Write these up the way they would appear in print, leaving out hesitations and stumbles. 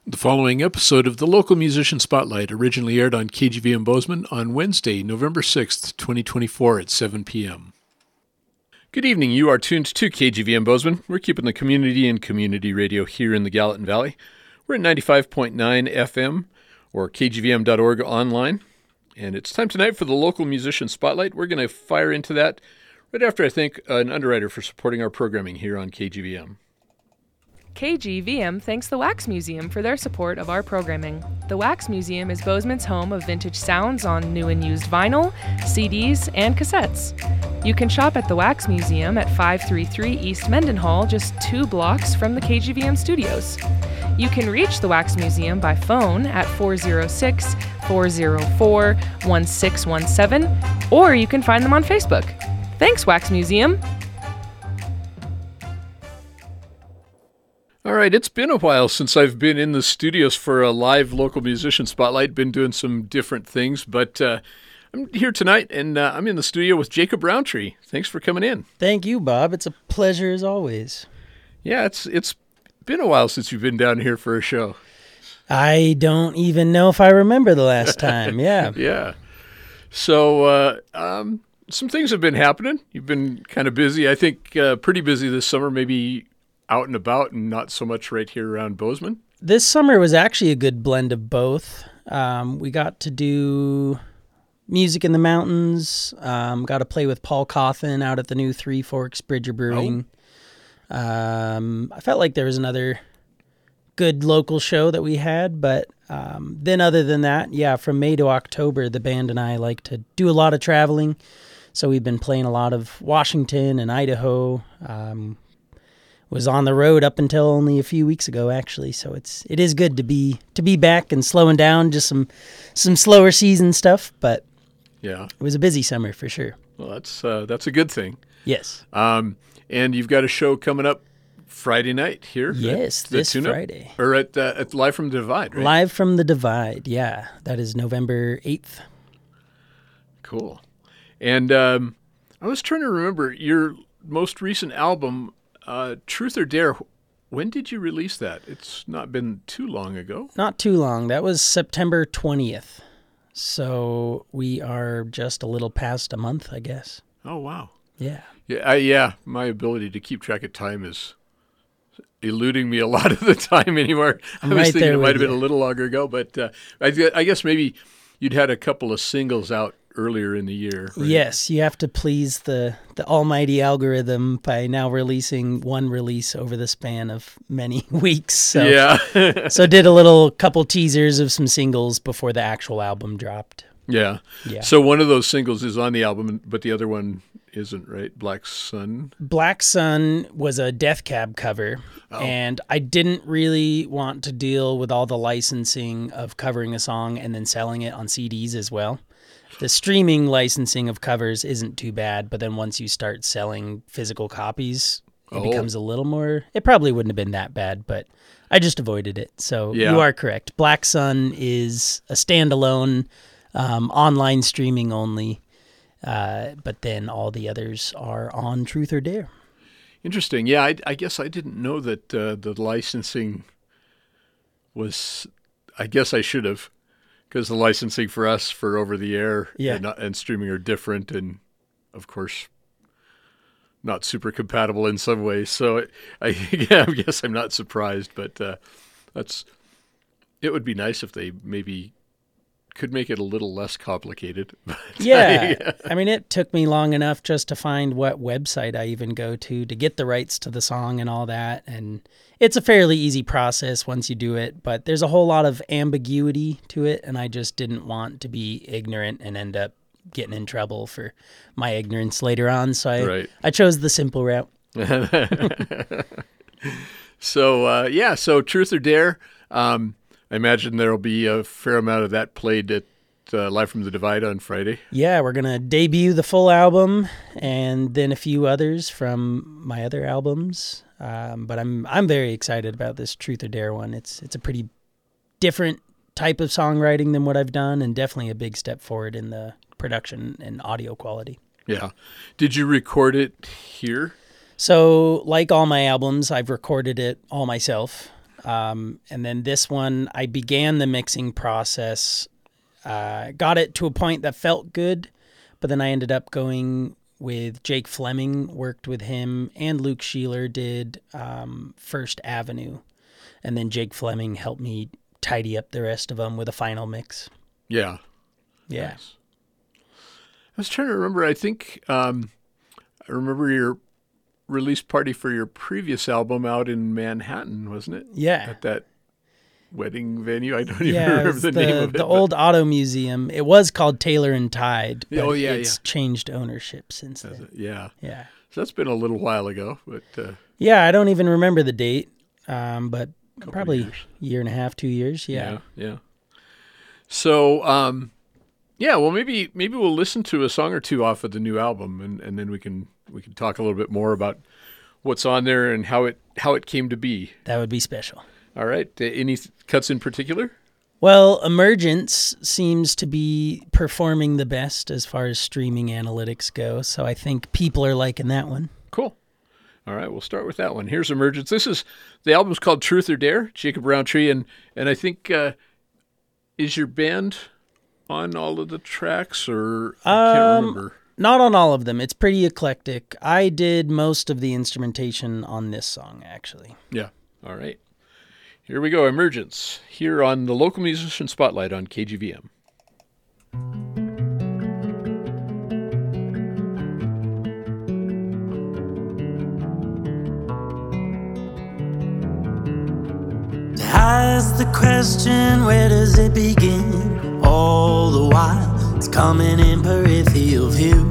The following episode of the Local Musician Spotlight originally aired on KGVM Bozeman on Wednesday, November 6th, 2024 at 7 p.m. Good evening. You are tuned to KGVM Bozeman. We're keeping the community and community radio here in the Gallatin Valley. We're at 95.9 FM or kgvm.org online. And it's time tonight for the Local Musician Spotlight. We're going to fire into that right after I thank an underwriter for supporting our programming here on KGVM. KGVM thanks the Wax Museum for their support of our programming. The Wax Museum is Bozeman's home of vintage sounds on new and used vinyl, CDs, and cassettes. You can shop at the Wax Museum at 533 East Mendenhall, just 2 blocks from the KGVM studios. You can reach the Wax Museum by phone at 406-404-1617, or you can find them on Facebook. Thanks, Wax Museum! All right, it's been a while since I've been in the studios for a live Local Musician Spotlight. Been doing some different things, but I'm here tonight, and I'm in the studio with Jacob Roundtree. Thanks for coming in. Thank you, Bob. It's a pleasure as always. Yeah, it's been a while since you've been down here for a show. I don't even know if I remember the last time. Yeah. Yeah. So some things have been happening. You've been kind of busy. I think pretty busy this summer, maybe out and about and not so much right here around Bozeman. This summer was actually a good blend of both. We got to do music in the mountains, got to play with Paul Cawthon out at the new Three Forks Bridger Brewing. I felt like there was another good local show that we had, but then other than that, yeah, from May to October, the band and I like to do a lot of traveling. So we've been playing a lot of Washington and Idaho. Was on the road up until only a few weeks ago, actually. So it is good to be back and slowing down, just some slower season stuff. But yeah, it was a busy summer for sure. Well, that's a good thing. Yes. And you've got a show coming up Friday night here. Yes, this Friday. Or at Live from the Divide, right? Live from the Divide, yeah. That is November 8th. Cool. And I was trying to remember your most recent album, Truth or Dare. When did you release that? It's not been too long ago. Not too long. That was September 20th. So we are just a little past a month, I guess. Oh, wow. Yeah. Yeah, my ability to keep track of time is eluding me a lot of the time anymore. I was thinking it might have been a little longer ago, but I guess maybe you'd had a couple of singles out earlier in the year. Right? Yes, you have to please the almighty algorithm by now releasing one release over the span of many weeks. So, yeah. So did a couple teasers of some singles before the actual album dropped. Yeah. So one of those singles is on the album, but the other one isn't, right? Black Sun? Black Sun was a Death Cab cover, and I didn't really want to deal with all the licensing of covering a song and then selling it on CDs as well. The streaming licensing of covers isn't too bad, but then once you start selling physical copies, it becomes a little more... It probably wouldn't have been that bad, but I just avoided it. So You are correct. Black Sun is a standalone, online streaming only, but then all the others are on Truth or Dare. Interesting. Yeah, I guess I didn't know that the licensing was... I guess I should have. Because the licensing for us for over-the-air and streaming are different and, of course, not super compatible in some ways. So, I guess I'm not surprised, but it would be nice if they maybe could make it a little less complicated. Yeah. I mean, it took me long enough just to find what website I even go to get the rights to the song and all that. And it's a fairly easy process once you do it, but there's a whole lot of ambiguity to it. And I just didn't want to be ignorant and end up getting in trouble for my ignorance later on. So I chose the simple route. So Truth or Dare, I imagine there'll be a fair amount of that played at Live from the Divide on Friday. Yeah, we're going to debut the full album and then a few others from my other albums. But I'm very excited about this Truth or Dare one. It's a pretty different type of songwriting than what I've done and definitely a big step forward in the production and audio quality. Yeah. Did you record it here? So like all my albums, I've recorded it all myself. And then this one, I began the mixing process, got it to a point that felt good, but then I ended up going with Jake Fleming, worked with him, and Luke Sheeler did First Avenue. And then Jake Fleming helped me tidy up the rest of them with a final mix. Yeah. Yeah. Nice. I was trying to remember, I think I remember your release party for your previous album out in Manhattan, wasn't it? Yeah. At that wedding venue. I don't even remember the name of it. The old auto museum. It was called Taylor and Tide, but it's yeah. changed ownership since then. Yeah. Yeah. So that's been a little while ago, but yeah, I don't even remember the date, but probably years. Year and a half, 2 years. Yeah. So, well, maybe we'll listen to a song or two off of the new album, and then we can talk a little bit more about what's on there and how it came to be. That would be special. All right. Any cuts in particular? Well, Emergence seems to be performing the best as far as streaming analytics go, so I think people are liking that one. Cool. All right, we'll start with that one. Here's Emergence. The album's called Truth or Dare, Jacob Roundtree, and I think is your band on all of the tracks, or I can't remember. Not on all of them. It's pretty eclectic. I did most of the instrumentation on this song, actually. Yeah. All right. Here we go, Emergence, here on the Local Musician Spotlight on KGVM. Ask the question, where does it begin? All the while, it's coming in peripheral view.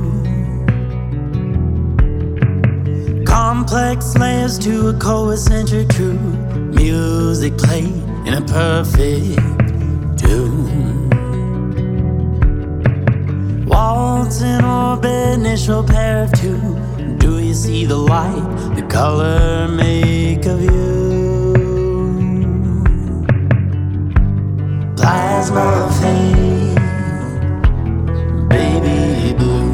Complex layers to a co-eccentric truth. Music played in a perfect tune. Waltz in orbit, initial pair of two. Do you see the light, the color make of you? Plasma fade, baby blue.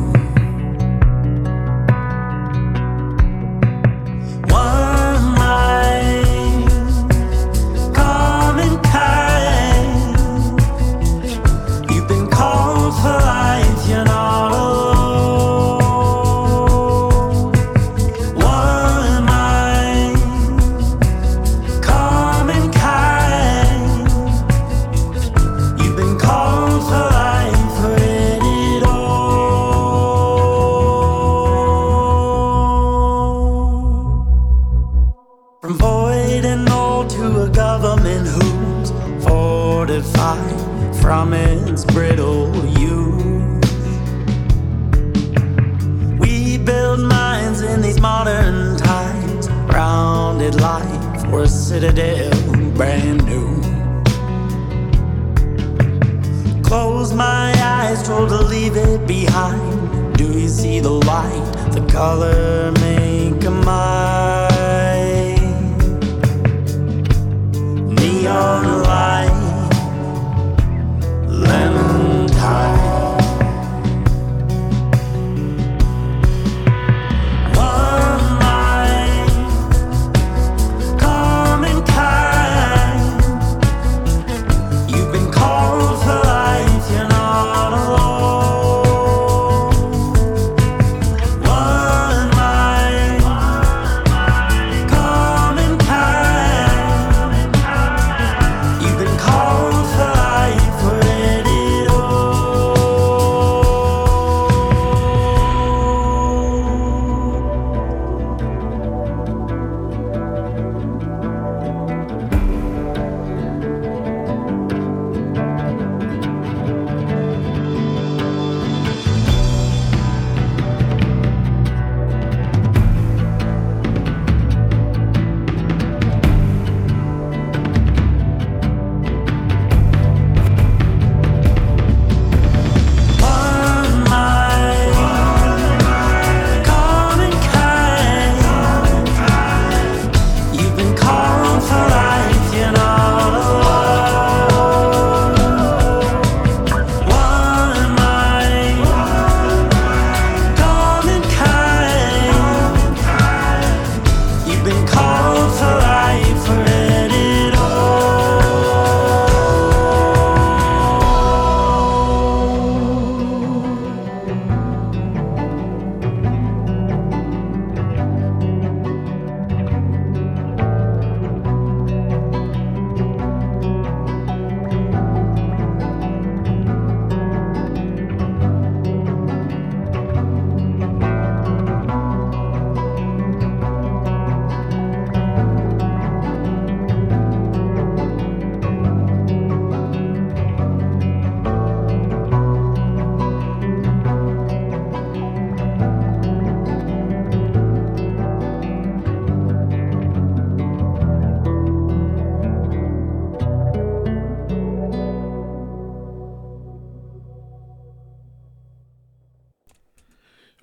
From its brittle use, we build minds in these modern times. Rounded life for a citadel brand new. Close my eyes, told to leave it behind. Do you see the light, the color make a mind? Neon light, lemon tide. One mind, calm and kind. You've been called for life, you're not alone. One mind, calm and kind.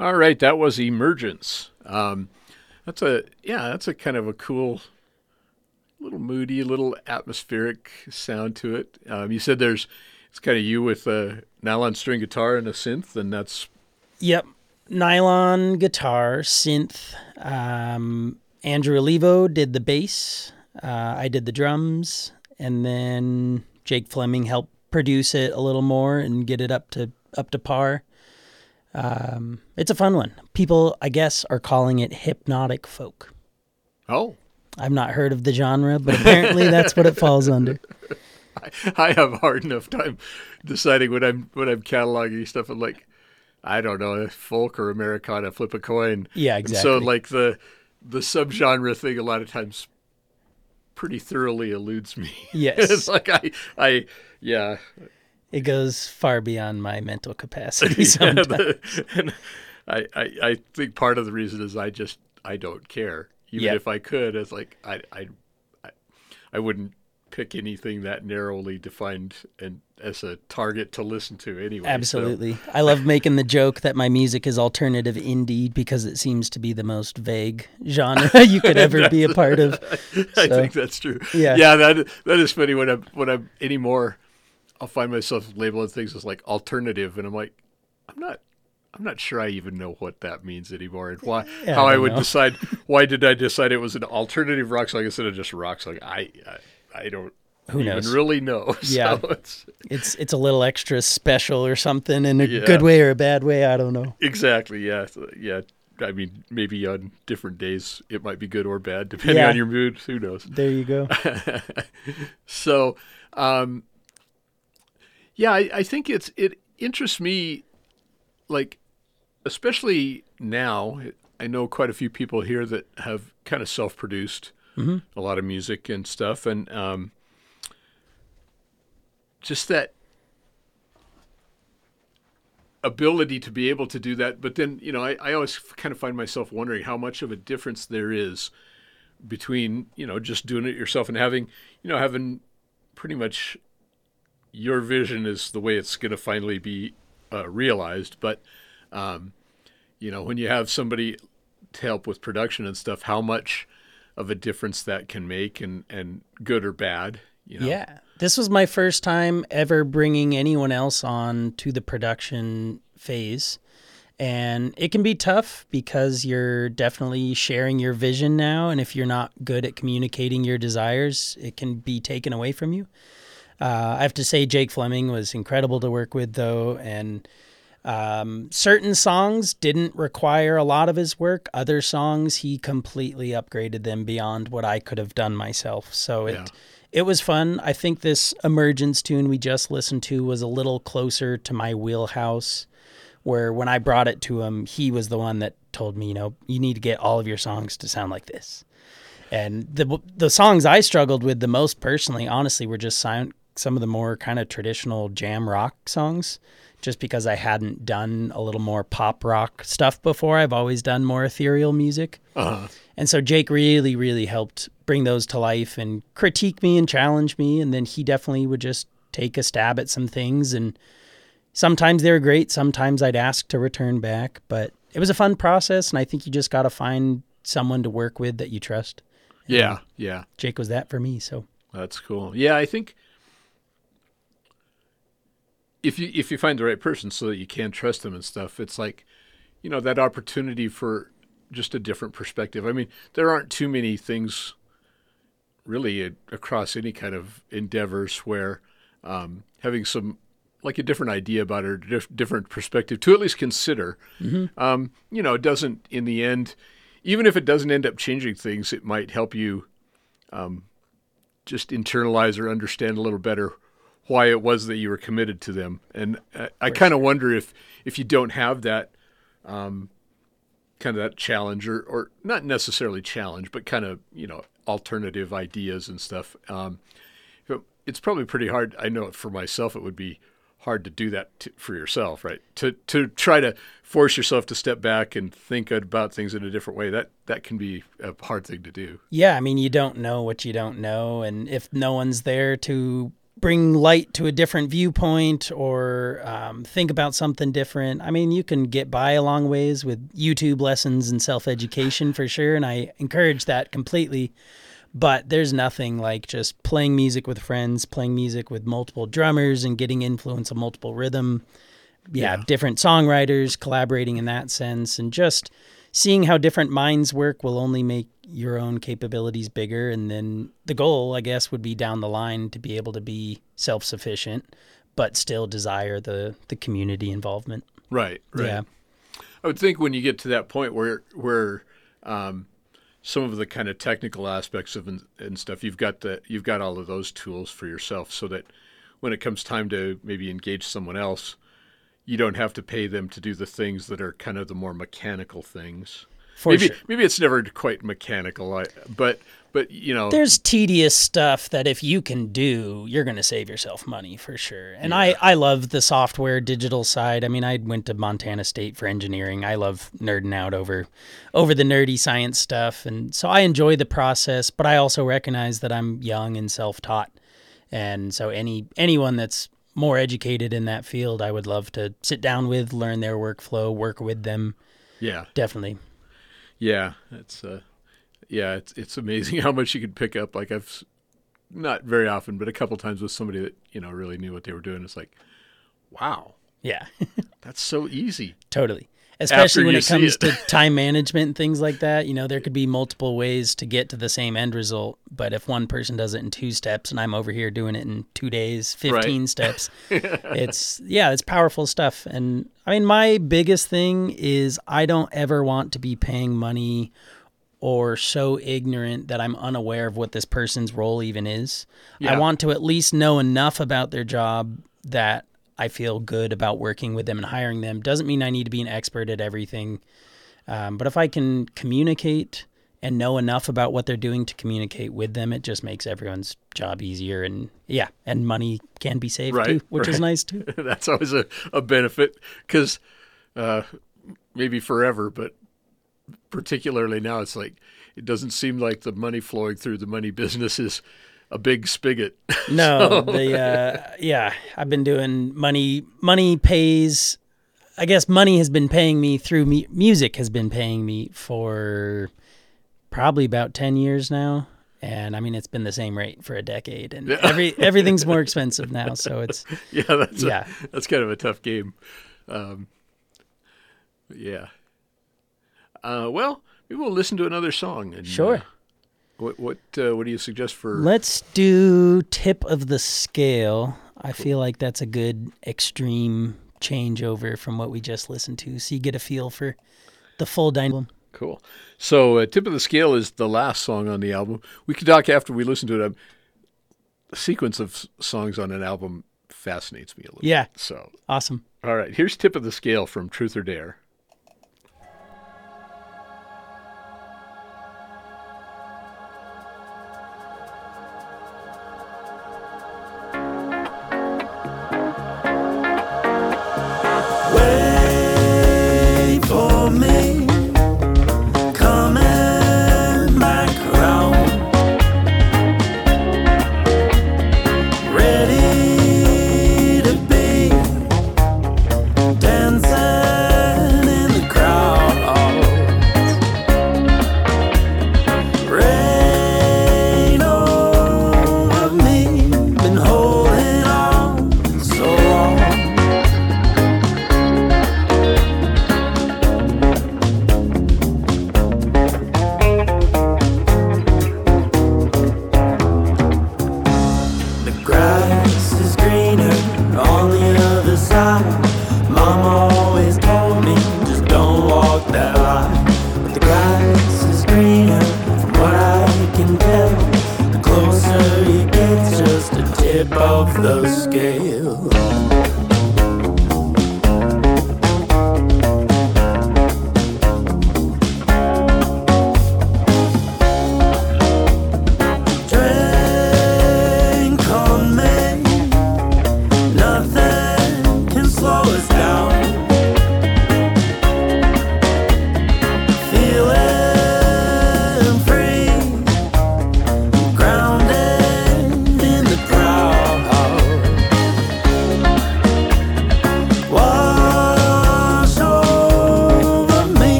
All right, that was Emergence. That's a kind of a cool, little moody, little atmospheric sound to it. You said it's kind of you with a nylon string guitar and a synth, and that's... Yep. Nylon guitar, synth. Andrew Olivo did the bass. I did the drums, and then Jake Fleming helped produce it a little more and get it up to par. It's a fun one. People, I guess, are calling it hypnotic folk. Oh. I've not heard of the genre, but apparently that's what it falls under. I have a hard enough time deciding when I'm cataloging stuff. I'm like, I don't know, folk or Americana, flip a coin. Yeah, exactly. And so like the subgenre thing a lot of times pretty thoroughly eludes me. Yes. It's like yeah. It goes far beyond my mental capacity sometimes. And I think part of the reason is I don't care. Even if I could, it's like I wouldn't pick anything that narrowly defined and as a target to listen to anyway. Absolutely. So. I love making the joke that my music is alternative indie because it seems to be the most vague genre you could ever be a part of. I think that's true. Yeah. Yeah, that is funny when I'm anymore. I'll find myself labeling things as like alternative, and I'm like, I'm not sure I even know what that means anymore, and how I would decide. Why did I decide it was an alternative rock song instead of just a rock song? I don't. Who knows? Even really know. Yeah, so it's a little extra special or something in a good way or a bad way. I don't know. Exactly. Yeah. Yeah. I mean, maybe on different days it might be good or bad depending on your mood. Who knows? There you go. So, I think it interests me, like, especially now. I know quite a few people here that have kind of self-produced a lot of music and stuff, and just that ability to be able to do that. But then, I always kind of find myself wondering how much of a difference there is between, just doing it yourself and having pretty much your vision is the way it's going to finally be realized. But, when you have somebody to help with production and stuff, how much of a difference that can make and good or bad, Yeah. This was my first time ever bringing anyone else on to the production phase. And it can be tough because you're definitely sharing your vision now. And if you're not good at communicating your desires, it can be taken away from you. I have to say Jake Fleming was incredible to work with, though. And certain songs didn't require a lot of his work. Other songs, he completely upgraded them beyond what I could have done myself. So it was fun. I think this Emergence tune we just listened to was a little closer to my wheelhouse, where when I brought it to him, he was the one that told me, you need to get all of your songs to sound like this. And the songs I struggled with the most personally, honestly, were just some of the more kind of traditional jam rock songs, just because I hadn't done a little more pop rock stuff before. I've always done more ethereal music. Uh-huh. And so Jake really, really helped bring those to life and critique me and challenge me. And then he definitely would just take a stab at some things. And sometimes they were great. Sometimes I'd ask to return back. But it was a fun process. And I think you just got to find someone to work with that you trust. And yeah. Jake was that for me. So that's cool. Yeah, I think if you find the right person so that you can trust them and stuff, it's like, that opportunity for just a different perspective. I mean, there aren't too many things really across any kind of endeavors where having some, like, a different idea about it or different perspective to at least consider, doesn't, in the end, even if it doesn't end up changing things, it might help you just internalize or understand a little better why it was that you were committed to them. And I kind of wonder if you don't have that kind of that challenge or not necessarily challenge, but kind of, alternative ideas and stuff. It's probably pretty hard. I know for myself, it would be hard to do that for yourself, right? To try to force yourself to step back and think about things in a different way. That can be a hard thing to do. Yeah. I mean, you don't know what you don't know. And if no one's there to bring light to a different viewpoint or think about something different. I mean, you can get by a long ways with YouTube lessons and self-education for sure, and I encourage that completely. But there's nothing like just playing music with friends, playing music with multiple drummers and getting influence of multiple rhythm. Yeah, different songwriters, collaborating in that sense, and just seeing how different minds work will only make your own capabilities bigger. And then the goal, I guess, would be down the line to be able to be self-sufficient, but still desire the community involvement. Right. Yeah. I would think when you get to that point where some of the kind of technical aspects of and stuff, you've got all of those tools for yourself, so that when it comes time to maybe engage someone else, you don't have to pay them to do the things that are kind of the more mechanical things. Maybe it's never quite mechanical, but you know, there's tedious stuff that if you can do, you're going to save yourself money for sure. And I love the software digital side. I mean, I went to Montana State for engineering. I love nerding out over the nerdy science stuff, and so I enjoy the process. But I also recognize that I'm young and self-taught, and so anyone that's more educated in that field, I would love to sit down with, learn their workflow, work with them. Yeah, definitely. Yeah, it's amazing how much you can pick up. Like, I've not very often, but a couple times with somebody that, you know, really knew what they were doing. It's like, wow. Yeah. That's so easy. Totally. Especially when it comes to time management and things like that. You know, there could be multiple ways to get to the same end result, but if one person does it in 2 steps and I'm over here doing it in 2 days, 15 steps, it's powerful stuff. And I mean, my biggest thing is I don't ever want to be paying money or so ignorant that I'm unaware of what this person's role even is. Yeah. I want to at least know enough about their job that I feel good about working with them and hiring them. Doesn't mean I need to be an expert at everything. But if I can communicate and know enough about what they're doing to communicate with them, it just makes everyone's job easier. And money can be saved too, which is nice too. That's always a benefit, because maybe forever, but particularly now, it's like, it doesn't seem like the money flowing through the money business is a big spigot. No, I've been doing money pays. I guess money has been paying me through music has been paying me for probably about 10 years now. And I mean, it's been the same rate for a decade, and everything's more expensive now. So it's, that's kind of a tough game. Well, maybe we'll listen to another song. And, sure. What do you suggest for? Let's do Tip of the Scale. I feel like that's a good extreme changeover from what we just listened to, so you get a feel for the full dynamic. Cool. So Tip of the Scale is the last song on the album. We can talk after we listen to it. The sequence of songs on an album fascinates me a little. Yeah. So awesome. All right, here's Tip of the Scale from Truth or Dare.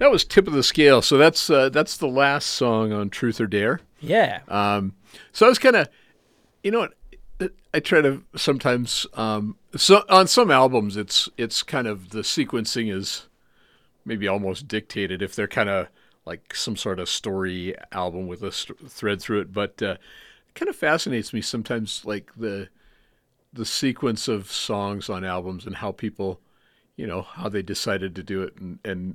That was Tip of the Scale. So that's the last song on Truth or Dare. Yeah. So I was kind of, you know what, I try to sometimes, so on some albums, it's kind of the sequencing is maybe almost dictated if they're kind of like some sort of story album with a thread through it. But it kind of fascinates me sometimes, like the sequence of songs on albums and how people, how they decided to do it. And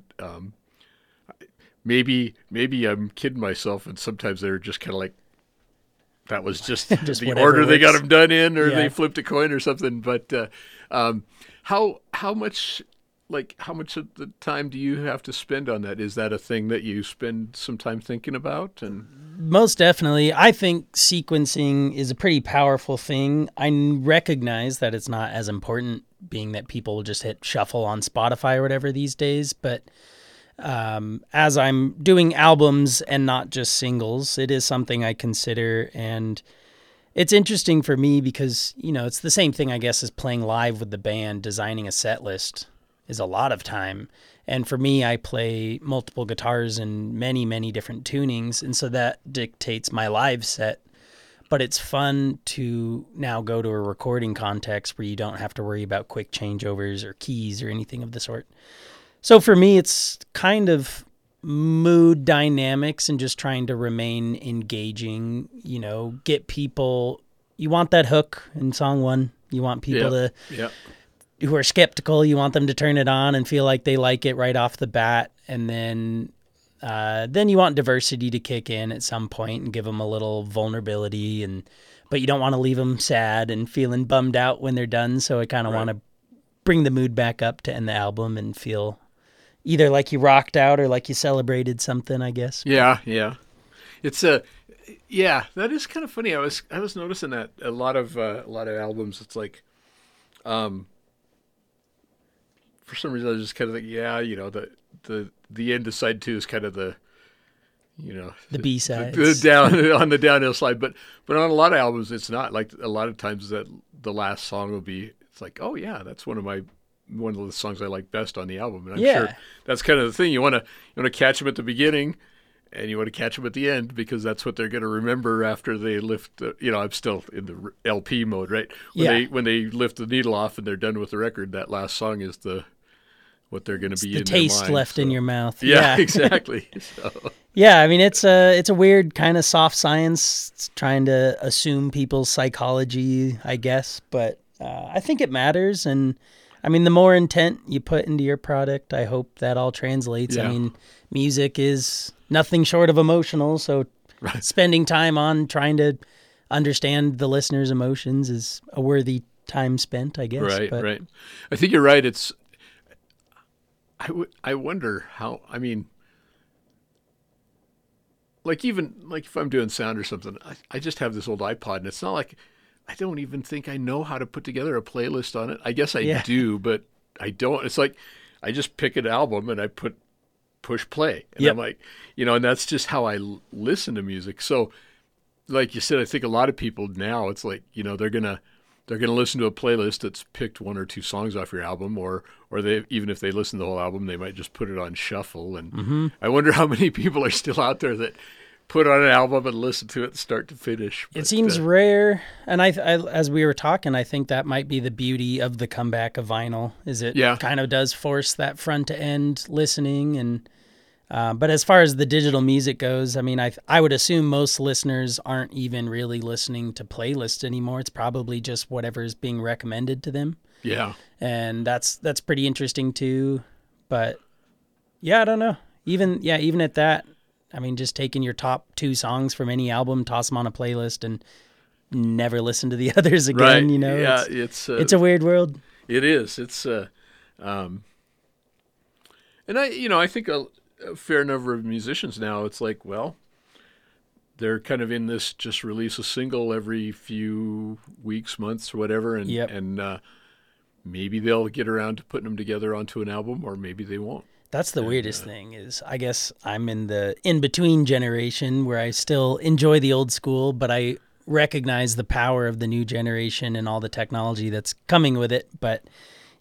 maybe I'm kidding myself, and sometimes they're just kind of like, that was just, just the order works. they got them done in, or Yeah. they flipped a coin or something. But how much of the time do you have to spend on that? Is that a thing that you spend some time thinking about? And Most definitely. I think sequencing is a pretty powerful thing. I recognize that it's not as important, being that people will just hit shuffle on Spotify or whatever these days. But as I'm doing albums and not just singles, it is something I consider. And it's interesting for me because, it's the same thing, I guess, as playing live with the band. Designing a set list is a lot of time. And for me, I play multiple guitars in many, many different tunings. And so that dictates my live set. But it's fun to now go to a recording context where you don't have to worry about quick changeovers or keys or anything of the sort. So for me, it's kind of mood dynamics and just trying to remain engaging, get people, you want that hook in song one. You want people who are skeptical, you want them to turn it on and feel like they like it right off the bat. And then you want diversity to kick in at some point and give them a little vulnerability, but you don't want to leave them sad and feeling bummed out when they're done. So I kind of want to bring the mood back up to end the album and feel either like you rocked out or like you celebrated something, I guess. Yeah. It's that is kind of funny. I was noticing that a lot of albums, it's like, for some reason I was just kind of like, the end of side 2 is kind of the, the B-sides. the down on the downhill slide. But on a lot of albums, it's not. Like a lot of times that the last song will be, it's like, oh yeah, that's one of the songs I like best on the album. And I'm sure that's kind of the thing. You want to catch them at the beginning, and you want to catch them at the end, because that's what they're going to remember after they lift. I'm still in the LP mode, right? When they lift the needle off and they're done with the record, that last song is what they're going to be in their mind. The taste left in your mouth. Yeah, exactly. So. Yeah, I mean, it's a weird kind of soft science. It's trying to assume people's psychology, I guess, but I think it matters. And I mean, the more intent you put into your product, I hope that all translates. Yeah. I mean, music is nothing short of emotional, so spending time on trying to understand the listener's emotions is a worthy time spent, I guess. Right. I think you're right. I wonder how, I mean, like even like if I'm doing sound or something, I just have this old iPod, and it's not like, I don't even think I know how to put together a playlist on it. I guess I do, but I don't. It's like I just pick an album and I push play, and I'm like, and that's just how I listen to music. So, like you said, I think a lot of people now, it's like, they're gonna listen to a playlist that's picked one or two songs off your album, or they, even if they listen to the whole album, they might just put it on shuffle. And I wonder how many people are still out there that put on an album and listen to it start to finish. But it seems rare. And I, as we were talking, I think that might be the beauty of the comeback of vinyl, is it kind of does force that front to end listening. And but as far as the digital music goes, I mean, I would assume most listeners aren't even really listening to playlists anymore. It's probably just whatever is being recommended to them. Yeah. And that's pretty interesting too. But yeah, I don't know. Even at that, I mean, just taking your top 2 songs from any album, toss them on a playlist, and never listen to the others again. Right. Yeah, it's a weird world. It is. It's and I think a fair number of musicians now, it's like, well, they're kind of in this just release a single every few weeks, months, or whatever, and maybe they'll get around to putting them together onto an album, or maybe they won't. That's the weirdest thing is, I guess I'm in the in-between generation where I still enjoy the old school, but I recognize the power of the new generation and all the technology that's coming with it. But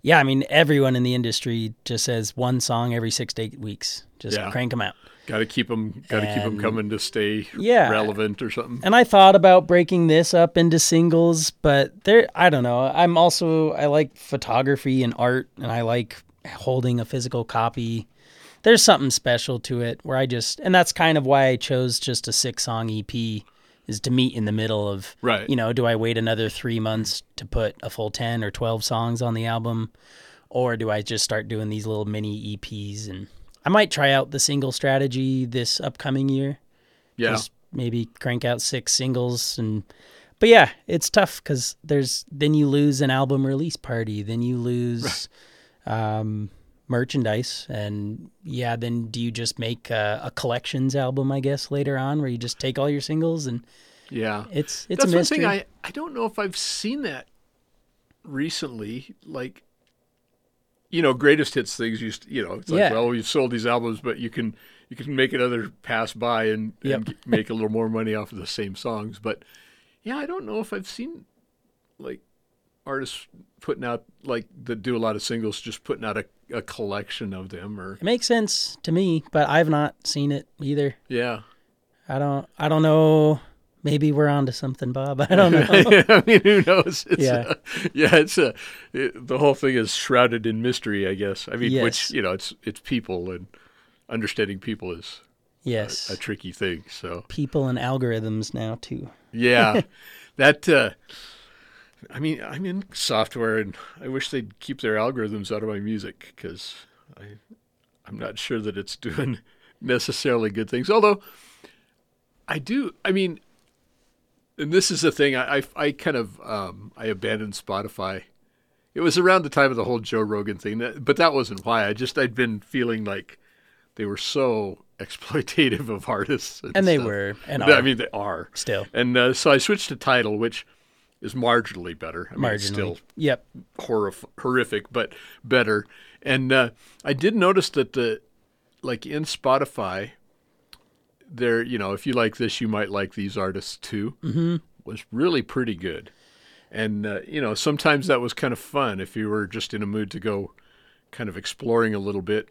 Yeah, I mean, everyone in the industry just says one song every 6 to 8 weeks. Just Yeah. crank them out. Got to keep them coming to stay Yeah. relevant or something. And I thought about breaking this up into singles, but I don't know. I like photography and art, and I like holding a physical copy. There's something special to it where and that's kind of why I chose just a 6-song EP, is to meet in the middle of, Right. Do I wait another 3 months to put a full 10 or 12 songs on the album? Or do I just start doing these little mini EPs? And I might try out the single strategy this upcoming year. Yeah. Just maybe crank out 6 singles. But yeah, it's tough because then you lose an album release party. Then you lose merchandise. And yeah, then do you just make a collections album, I guess, later on where you just take all your singles? And Yeah. it's That's a mystery. one thing I don't know if I've seen that recently. Like, greatest hits things it's like, Yeah. well, we've sold these albums, but you can make another pass by and make a little more money off of the same songs. But yeah, I don't know if I've seen like artists putting out, like, that do a lot of singles, just putting out a collection of them. Or It makes sense to me, but I've not seen it either. yeah. I don't know. Maybe we're onto something, Bob. I don't know. I mean, who knows? Yeah. The whole thing is shrouded in mystery, I guess. I mean, Yes. which, it's people, and understanding people is Yes. a tricky thing. So People and algorithms now too. yeah, that, I mean, I'm in software, and I wish they'd keep their algorithms out of my music, because I'm not sure that it's doing necessarily good things. Although and this is the thing, I kind of, I abandoned Spotify. It was around the time of the whole Joe Rogan thing, but that wasn't why. I'd been feeling like they were so exploitative of artists. And they stuff. were, and I are. mean, they are. Still. And so I switched to Tidal, which is marginally better. I mean, it's still Yep. horrific, but better. And I did notice that in Spotify, there, if you like this, you might like these artists too, was really pretty good. And, sometimes that was kind of fun if you were just in a mood to go kind of exploring a little bit.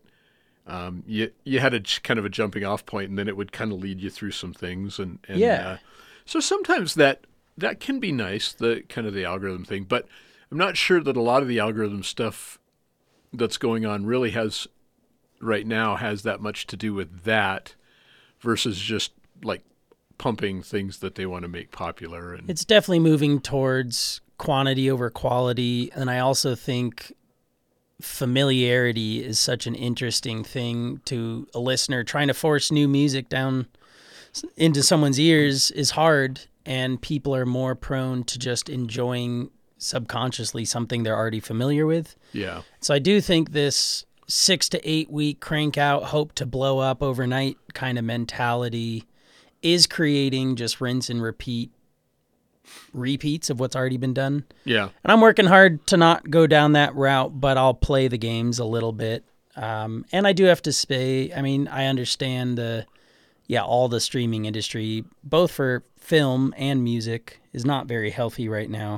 You had kind of a jumping off point, and then it would kind of lead you through some things. And Yeah. So sometimes that can be nice, the kind of the algorithm thing, but I'm not sure that a lot of the algorithm stuff that's going on really has that much to do with that, versus just like pumping things that they want to make popular. And It's definitely moving towards quantity over quality. And I also think familiarity is such an interesting thing to a listener. Trying to force new music down into someone's ears is hard, and people are more prone to just enjoying subconsciously something they're already familiar with. yeah, So I do think this 6 to 8 week crank out, hope to blow up overnight kind of mentality is creating just rinse and repeats of what's already been done. yeah, And I'm working hard to not go down that route, but I'll play the games a little bit. And I do have to say, I mean, I understand all the streaming industry, both for film and music, is not very healthy right now.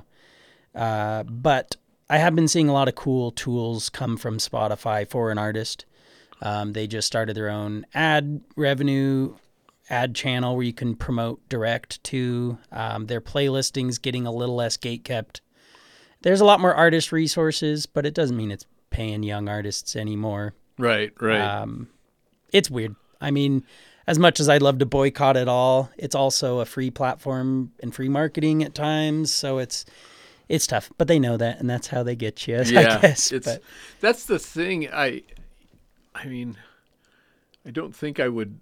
But I have been seeing a lot of cool tools come from Spotify for an artist. They just started their own ad channel where you can promote direct to. Their playlisting's getting a little less gatekept. There's a lot more artist resources, but it doesn't mean it's paying young artists anymore. right. It's weird. I mean, as much as I'd love to boycott it all, it's also a free platform and free marketing at times. So it's tough, but they know that, and that's how they get you, I guess. That's the thing. I mean, I don't think I would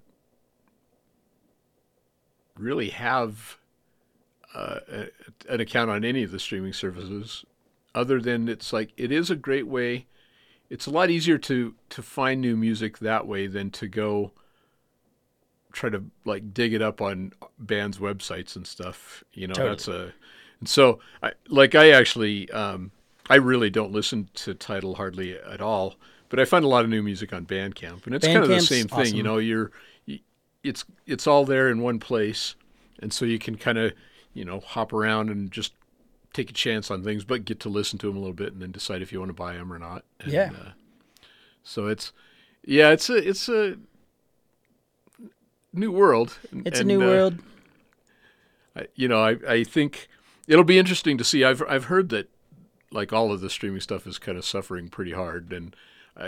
really have an account on any of the streaming services, other than it's like, it is a great way. It's a lot easier to find new music that way than to go try to like dig it up on bands' websites and stuff. Totally. And so I actually, I really don't listen to Tidal hardly at all, but I find a lot of new music on Bandcamp, and it's kind of the Bandcamp's same thing. awesome. It's all there in one place, and so you can kind of, hop around and just take a chance on things, but get to listen to them a little bit and then decide if you want to buy them or not. And, Yeah. So it's a new world. It's a new world. I think it'll be interesting to see. I've heard that like all of the streaming stuff is kind of suffering pretty hard, and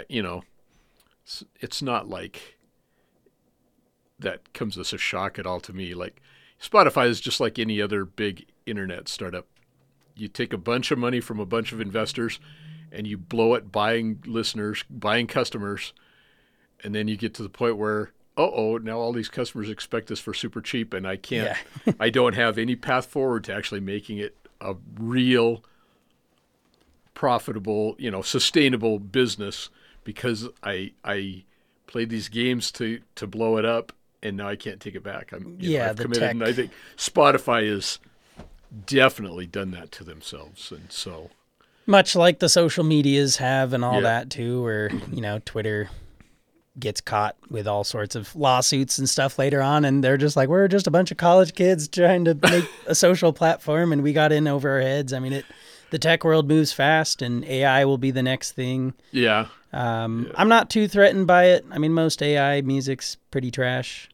it's not like that comes as a shock at all to me. Like Spotify is just like any other big internet startup. You take a bunch of money from a bunch of investors and you blow it buying listeners, buying customers, and then you get to the point where, now all these customers expect this for super cheap, and I can't, I don't have any path forward to actually making it a real profitable, sustainable business because I played these games to blow it up, and now I can't take it back. I've committed, tech. and I think Spotify has definitely done that to themselves, and so much like the social medias have and all that too, where Twitter gets caught with all sorts of lawsuits and stuff later on, and they're just like, we're just a bunch of college kids trying to make a social platform, and we got in over our heads. I mean, the tech world moves fast, and AI will be the next thing. I'm not too threatened by it. I mean, most AI music's pretty trash.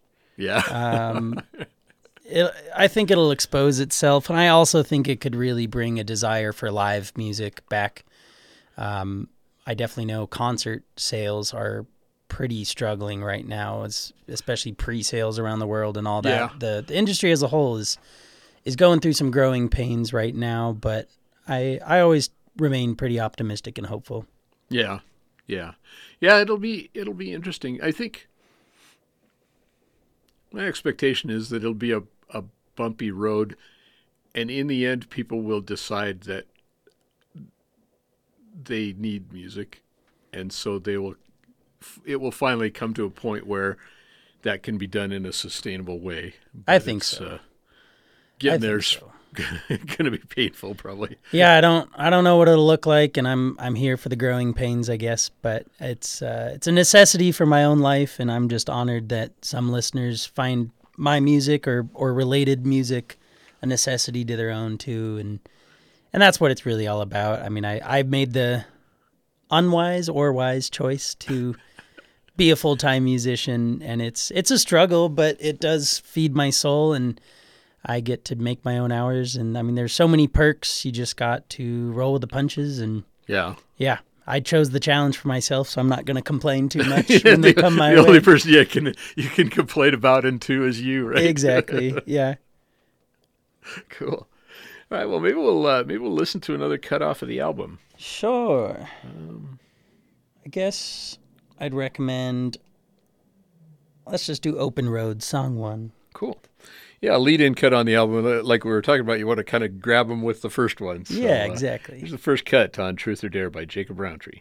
I think it'll expose itself, and I also think it could really bring a desire for live music back. I definitely know concert sales are pretty struggling right now, especially pre-sales around the world and all that. The industry as a whole is going through some growing pains right now, but I always remain pretty optimistic and hopeful. Yeah. It'll be interesting. I think my expectation is that it'll be a bumpy road, and in the end, people will decide that they need music, and so it will finally come to a point where that can be done in a sustainable way. But I think so. Getting there's going to be painful, probably. Yeah, I don't know what it'll look like, and I'm here for the growing pains, I guess. But it's a necessity for my own life, and I'm just honored that some listeners find my music or related music a necessity to their own too, and that's what it's really all about. I mean, I made the unwise or wise choice to be a full-time musician, and it's a struggle, but it does feed my soul, and I get to make my own hours. And I mean, there's so many perks. You just got to roll with the punches, and yeah. I chose the challenge for myself, so I'm not going to complain too much when they come my way. The only person you can complain about and too is you, right? Exactly. Yeah. Cool. All right. Well, maybe we'll listen to another cut off of the album. Sure. I guess I'd recommend. Let's just do "Open Road," song 1. Cool. Yeah, lead-in cut on the album, like we were talking about. You want to kind of grab them with the first one. So, yeah, exactly. Here's the first cut on "Truth or Dare" by Jacob Roundtree.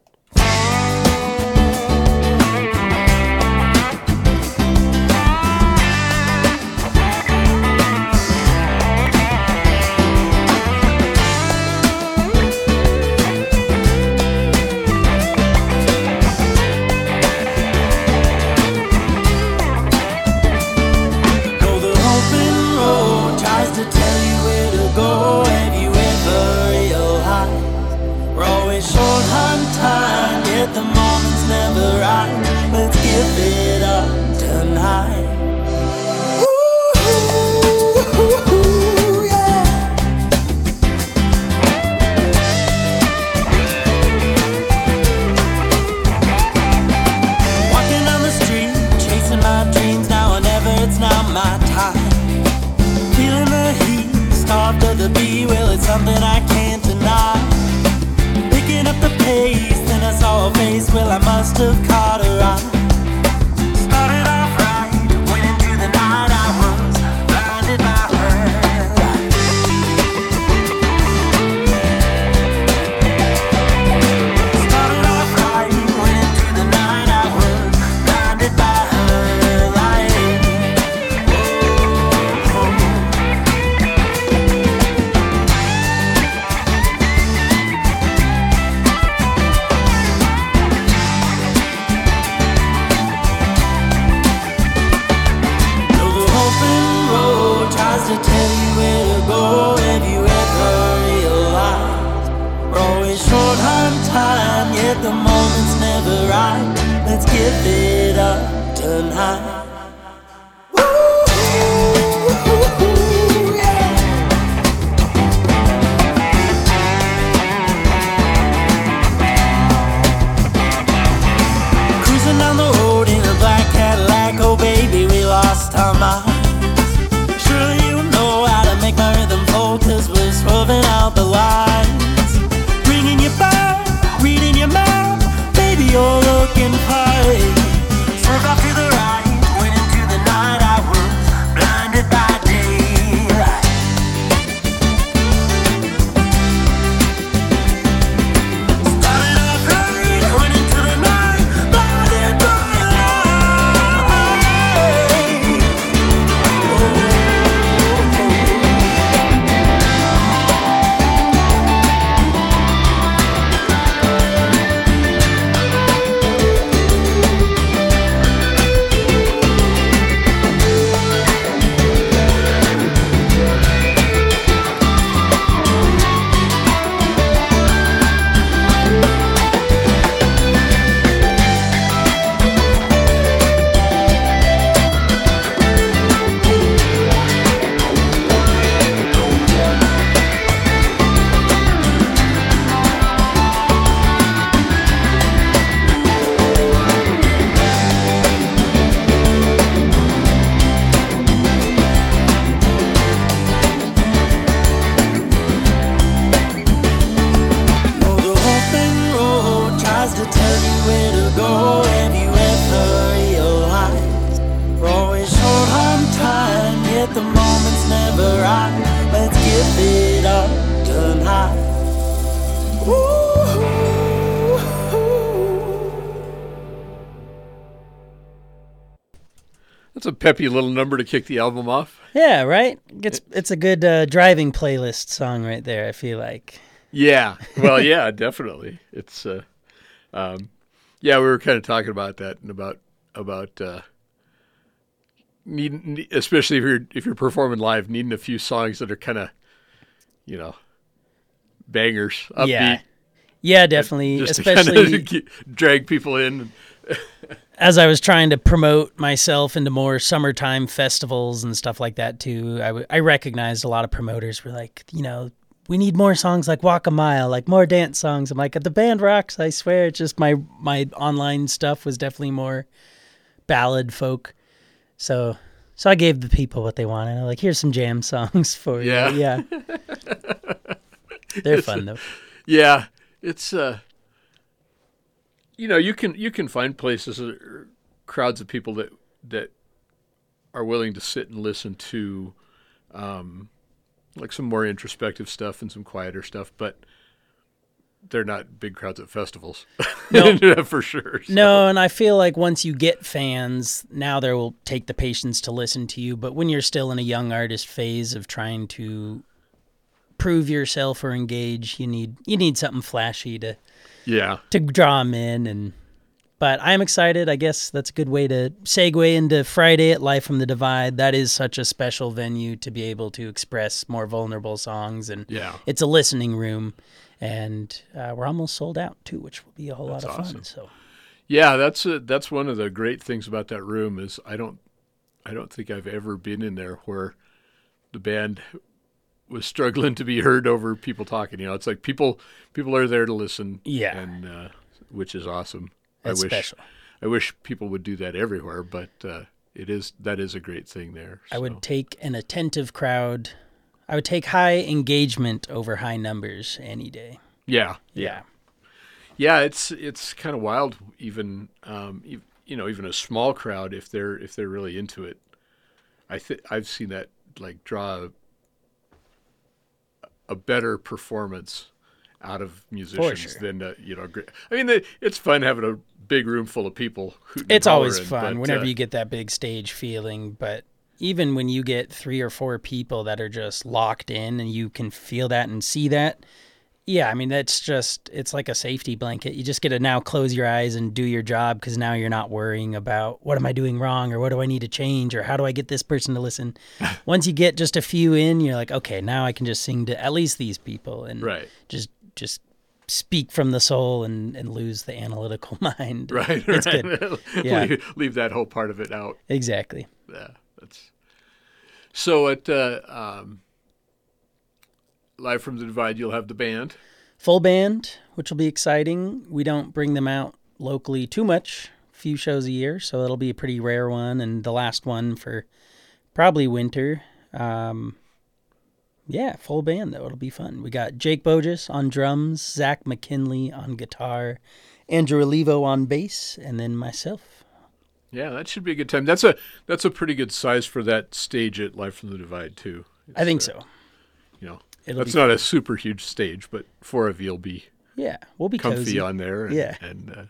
Something I can't deny. Picking up the pace, then I saw a face. Well, I must have caught her eye. Started off right, went into the night. I was blinded by her. Started off right, went into the night. I was blinded by her light. yet the moment's never right. Let's give it up tonight. Cruising down the road in a black Cadillac, oh baby, we lost our minds. Surely you know how to make my rhythm flow, 'cause we're swerving out the lines. Bringing you back, reading your map, baby, you're looking fine. Swerve off to the right, went into the night, I was blinded by daylight. Started off right, went into the night, blinded by light. No, the open road tries to tell you where to go. Have you ever realized we're always short on time, yet the moment's never right. Let's give it up tonight. Ooh. That's a peppy little number to kick the album off. Yeah, right? It's a good driving playlist song right there, I feel like. Yeah. Well, yeah, definitely. It's yeah, we were kind of talking about that and about needing, especially if you're performing live, needing a few songs that are kind of, bangers, upbeat. Yeah, definitely. Just Especially to drag people in. as I was trying to promote myself into more summertime festivals and stuff like that too. I recognized a lot of promoters were like, we need more songs like Walk a Mile, like more dance songs. I'm like, the band rocks, I swear. It's just my online stuff was definitely more ballad folk. So I gave the people what they wanted. I'm like, here's some jam songs for you. Yeah. They're fun though. Yeah. It's you can find places, crowds of people that are willing to sit and listen to like some more introspective stuff and some quieter stuff, but they're not big crowds at festivals. No, for sure. So. No, and I feel like once you get fans, now they will take the patience to listen to you. But when you're still in a young artist phase of trying to prove yourself or engage, you need something flashy to draw them in. But I'm excited. I guess that's a good way to segue into Friday at Live from the Divide. That is such a special venue to be able to express more vulnerable songs, and it's a listening room. And we're almost sold out too, which will be a whole lot of fun. So, yeah, that's one of the great things about that room is I don't think I've ever been in there where the band was struggling to be heard over people talking. It's like people are there to listen. Yeah, and which is awesome. That's special. I wish people would do that everywhere, but that is a great thing there. So. I would take an attentive crowd. I would take high engagement over high numbers any day. Yeah. It's kind of wild, even even a small crowd if they're really into it. I've seen that like draw a better performance out of musicians than great. I mean, it's fun having a big room full of people. It's always fun whenever you get that big stage feeling, but even when you get 3 or 4 people that are just locked in and you can feel that and see that, yeah, I mean, it's like a safety blanket. You just get to now close your eyes and do your job because now you're not worrying about what am I doing wrong or what do I need to change or how do I get this person to listen. Once you get just a few in, you're like, okay, now I can just sing to at least these people and just speak from the soul and lose the analytical mind. Right. It's right. good. Yeah. leave that whole part of it out. Exactly. Yeah. That's so at Live from the Divide, you'll have the band. Full band, which will be exciting. We don't bring them out locally too much, a few shows a year, so it'll be a pretty rare one, and the last one for probably winter. Yeah, full band, though. It'll be fun. We got Jake Bogus on drums, Zach McKinley on guitar, Andrew Olivo on bass, and then myself. Yeah, that should be a good time. That's a pretty good size for that stage at Live from the Divide, too. I think so. That's not a super huge stage, but 4 of you'll be we'll be comfy cozy on there. And, yeah.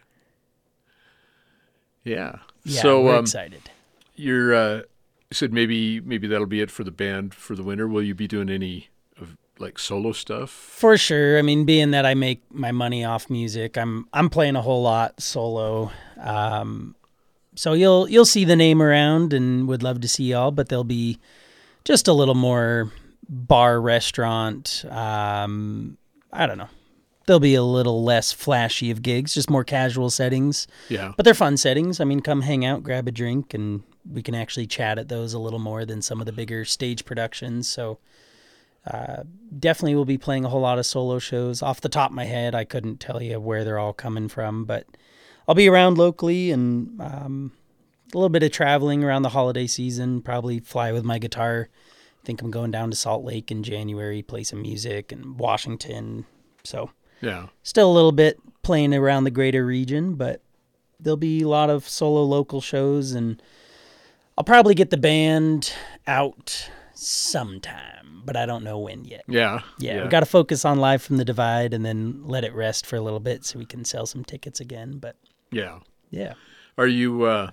Yeah, so we're excited. You said maybe that'll be it for the band for the winter. Will you be doing any of like solo stuff? For sure. I mean, being that I make my money off music, I'm playing a whole lot solo. So you'll see the name around, and would love to see y'all, but there'll be just a little more bar, restaurant. I don't know. There'll be a little less flashy of gigs, just more casual settings. Yeah. But they're fun settings. I mean, come hang out, grab a drink, and we can actually chat at those a little more than some of the bigger stage productions. So definitely will be playing a whole lot of solo shows. Off the top of my head, I couldn't tell you where they're all coming from, but I'll be around locally, and a little bit of traveling around the holiday season, probably fly with my guitar. I think I'm going down to Salt Lake in January, play some music, and Washington. So yeah, still a little bit playing around the greater region, but there'll be a lot of solo local shows, and I'll probably get the band out sometime, but I don't know when yet. Yeah. We got to focus on Live from the Divide and then let it rest for a little bit so we can sell some tickets again. But yeah. Are you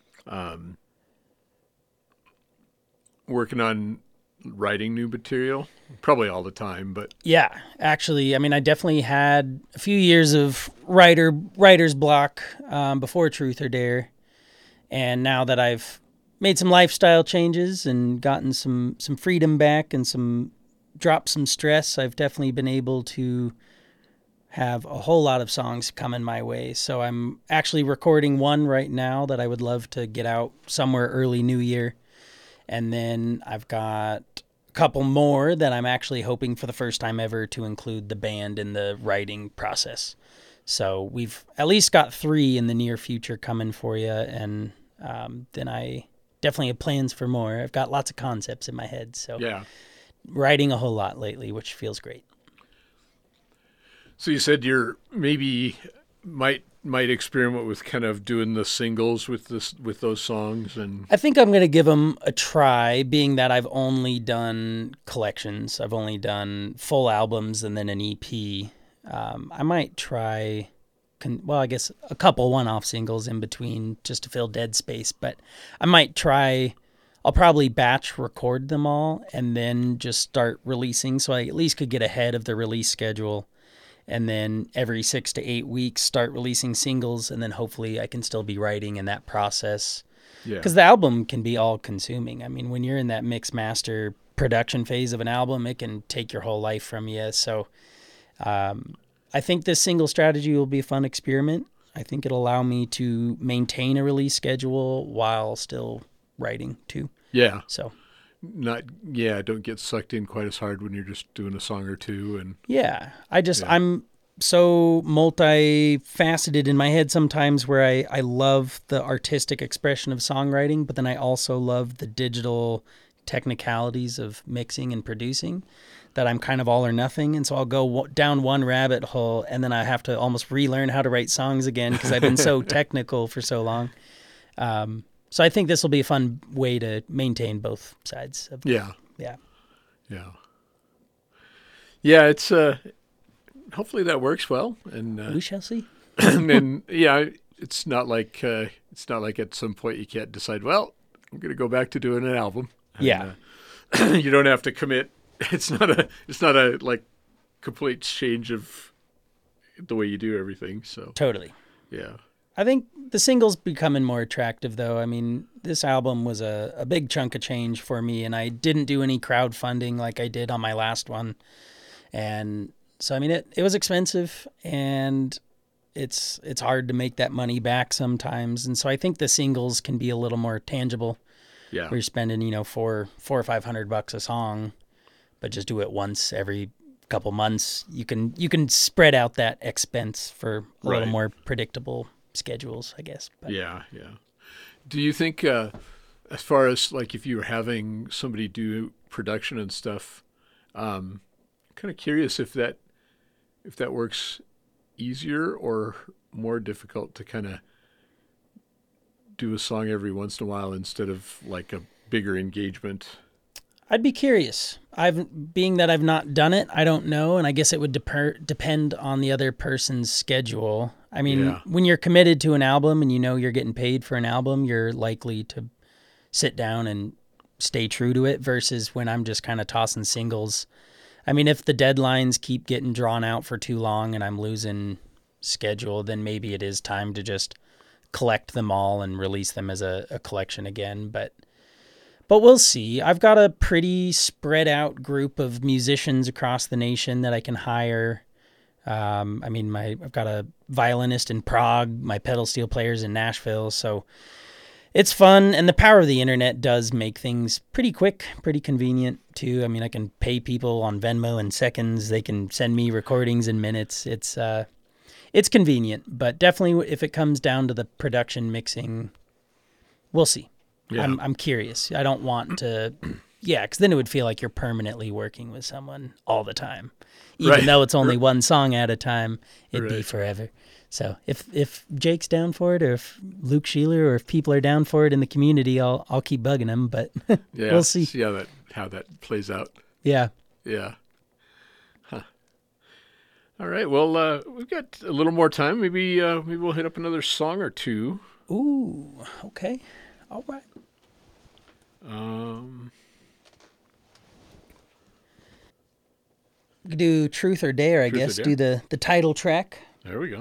working on writing new material? Probably all the time, but yeah, actually, I mean, I definitely had a few years of writer's block before Truth or Dare, and now that I've made some lifestyle changes and gotten some freedom back and dropped some stress, I've definitely been able to have a whole lot of songs coming my way. So I'm actually recording one right now that I would love to get out somewhere early New Year. And then I've got a couple more that I'm actually hoping for the first time ever to include the band in the writing process. So we've at least got 3 in the near future coming for you. And then I definitely have plans for more. I've got lots of concepts in my head. So yeah, writing a whole lot lately, which feels great. So you said you're maybe might experiment with kind of doing the singles with those songs, and I think I'm going to give them a try, being that I've only done collections. I've only done full albums and then an EP. I might try, I guess a couple one-off singles in between just to fill dead space, but I might try, I'll probably batch record them all and then just start releasing, so I at least could get ahead of the release schedule. And then every 6 to 8 weeks, start releasing singles, and then hopefully I can still be writing in that process. yeah, Because the album can be all-consuming. I mean, when you're in that mix-master production phase of an album, it can take your whole life from you. So I think this single strategy will be a fun experiment. I think it'll allow me to maintain a release schedule while still writing, too. Yeah. So don't get sucked in quite as hard when you're just doing a song or two. And yeah, I'm so multifaceted in my head sometimes, where I love the artistic expression of songwriting, but then I also love the digital technicalities of mixing and producing, that I'm kind of all or nothing. And so I'll go down one rabbit hole and then I have to almost relearn how to write songs again because I've been so technical for so long. So I think this will be a fun way to maintain both sides of Yeah. It's hopefully that works well, and we shall see. and then it's not like at some point you can't decide, well, I'm going to go back to doing an album. And, you don't have to commit. It's not a like complete change of the way you do everything. So Totally. yeah. I think the singles becoming more attractive, though. I mean, this album was a big chunk of change for me, and I didn't do any crowdfunding like I did on my last one. And So, I mean, it was expensive, and it's hard to make that money back sometimes. And so I think the singles can be a little more tangible. Yeah. Where you're spending, $400 or $500 a song, but just do it once every couple months. You can spread out that expense for a little more predictable schedules, I guess. But. Yeah. Do you think, as far as like if you were having somebody do production and stuff, kind of curious if that works easier or more difficult to kind of do a song every once in a while instead of like a bigger engagement? I'd be curious. Being that I've not done it, I don't know, and I guess it would depend on the other person's schedule. I mean, when you're committed to an album and you're getting paid for an album, you're likely to sit down and stay true to it versus when I'm just kind of tossing singles. I mean, if the deadlines keep getting drawn out for too long and I'm losing schedule, then maybe it is time to just collect them all and release them as a collection again. But we'll see. I've got a pretty spread out group of musicians across the nation that I can hire. I mean, I've got a violinist in Prague, my pedal steel players in Nashville. So it's fun. And the power of the internet does make things pretty quick, pretty convenient too. I mean, I can pay people on Venmo in seconds. They can send me recordings in minutes. It's convenient, but definitely if it comes down to the production mixing, we'll see. Yeah. I'm curious. I don't want to, because then it would feel like you're permanently working with someone all the time. Even though it's only one song at a time, it'd be forever. So if Jake's down for it, or if Luke Sheeler, or if people are down for it in the community, I'll keep bugging them, but we'll see. See how that plays out. Yeah. Yeah. All right. Well, we've got a little more time. Maybe we'll hit up another song or two. Ooh. Okay. All right. We could do Truth or Dare, I guess. Do the title track. There we go.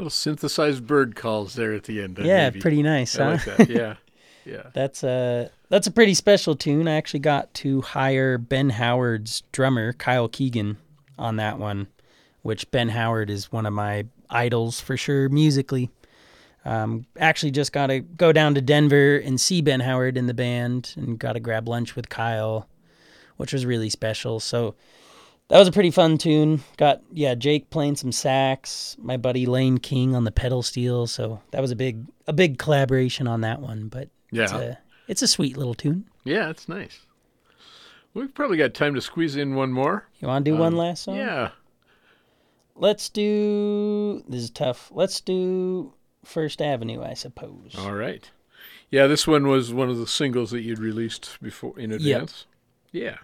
Little synthesized bird calls there at the end. Yeah, maybe. pretty nice, I huh? like that. Yeah, yeah. That's a pretty special tune. I actually got to hire Ben Howard's drummer, Kyle Keegan, on that one, which Ben Howard is one of my idols for sure musically. Actually just got to go down to Denver and see Ben Howard in the band and got to grab lunch with Kyle, which was really special. So that was a pretty fun tune. Got, Jake playing some sax, my buddy Lane King on the pedal steel. So that was a big collaboration on that one, but Yeah. it's a sweet little tune. Yeah, it's nice. We've probably got time to squeeze in one more. You want to do one last song? Yeah. This is tough. Let's do First Avenue, I suppose. All right. Yeah, this one was one of the singles that you'd released before in advance. Yeah.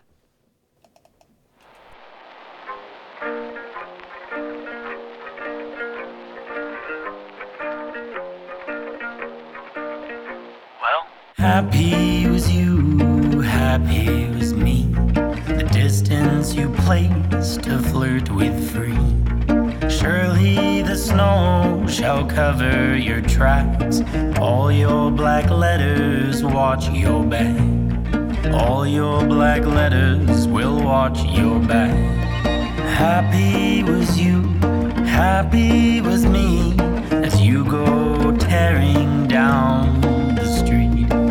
Happy was you, happy was me. The distance you placed to flirt with free. Surely the snow shall cover your tracks. All your black letters watch your back. All your black letters will watch your back. Happy was you, happy was me, as you go tearing down the street.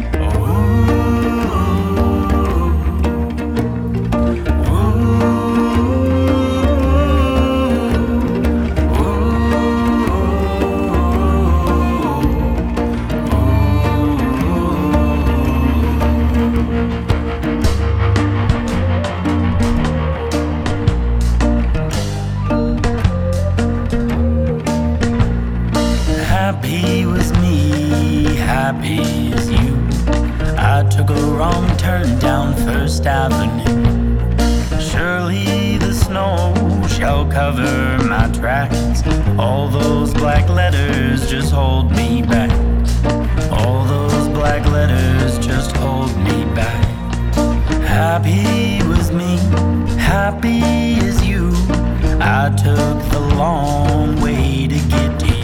Happy was me, happy as you. I took a wrong turn down First Avenue. Surely the snow shall cover my tracks. All those black letters just hold me back. All those black letters just hold me back. Happy was me, happy as you. I took the long way to get to you.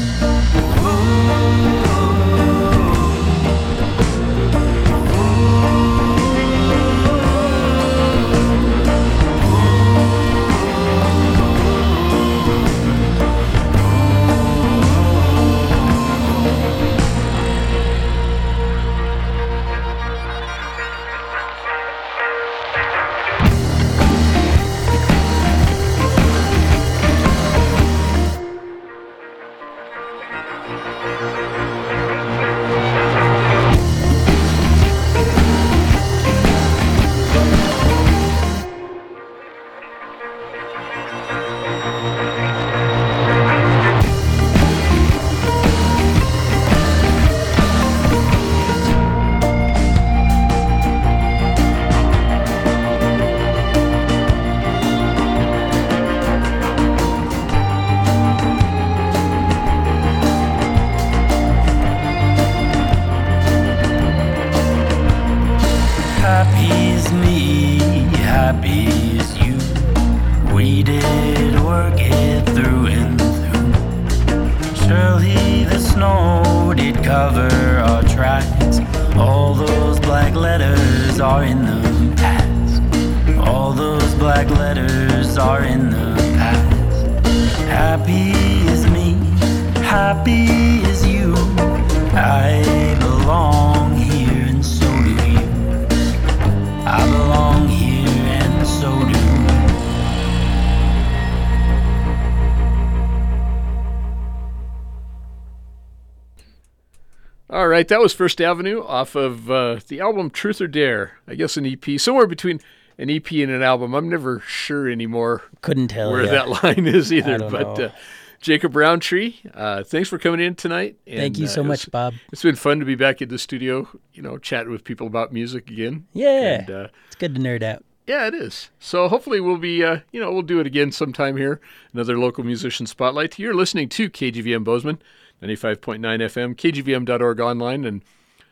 All right, that was First Avenue off of the album Truth or Dare. I guess an EP, somewhere between an EP and an album. I'm never sure anymore. Couldn't tell where that line is either. But Jacob Roundtree, thanks for coming in tonight. And, thank you so much, Bob. It's been fun to be back at the studio, chatting with people about music again. Yeah, and, it's good to nerd out. Yeah, it is. So hopefully we'll be, we'll do it again sometime here. Another local musician spotlight. You're listening to KGVM Bozeman. 95.9 FM, kgvm.org online, and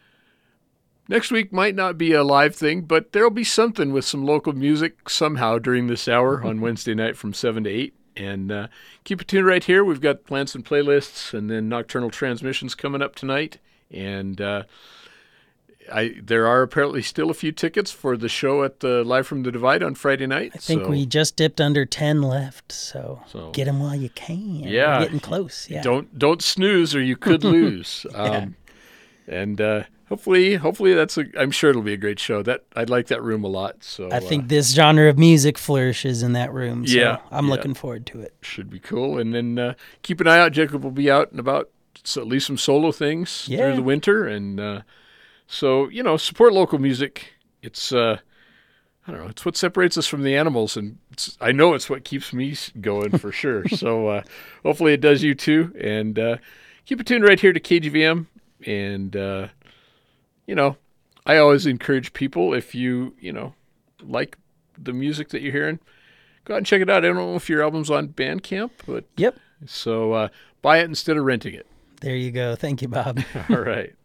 next week might not be a live thing, but there'll be something with some local music somehow during this hour on Wednesday night from 7 to 8. And keep it tuned right here. We've got plans and playlists, and then Nocturnal Transmissions coming up tonight. And there are apparently still a few tickets for the show at the Live from the Divide on Friday night. I think we just dipped under 10 left, so get them while you can. Yeah. We're getting close. Yeah. Don't snooze or you could lose. And hopefully I'm sure it'll be a great show. I'd like that room a lot. So I think this genre of music flourishes in that room. So I'm looking forward to it. Should be cool. And then keep an eye out. Jacob will be out and about. So at least some solo things through the winter. And so, support local music. It's I don't know. It's what separates us from the animals, and I know it's what keeps me going for sure. So hopefully it does you too. And keep it tuned right here to KGVM. And I always encourage people, if you like the music that you're hearing, go out and check it out. I don't know if your album's on Bandcamp, but yep. So buy it instead of renting it. There you go. Thank you, Bob. All right.